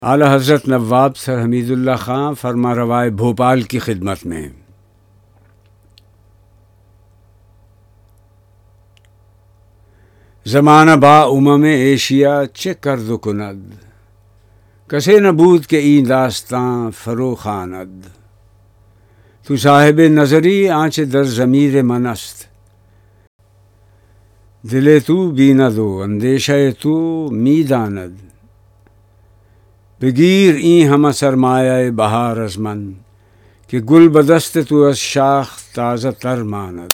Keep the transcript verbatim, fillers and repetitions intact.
आला हज़रत नवाब सर हमीदुल्लाह ख़ां फरमा रवाए भोपाल की खिदमत में। ज़माना बा उमम एशिया चे कर्द कुनद, कसे नबूद के ई दास्तां फरोखानद। तू साहिब नज़री आँच दर ज़मीर मनस्त, दिले तू बीनदो अंदेशा तू मीदानद। बगीर ई हम सरमाया बहार अज़मन, कि गुल बदस्त तू अज शाख ताज़ा तर मानद।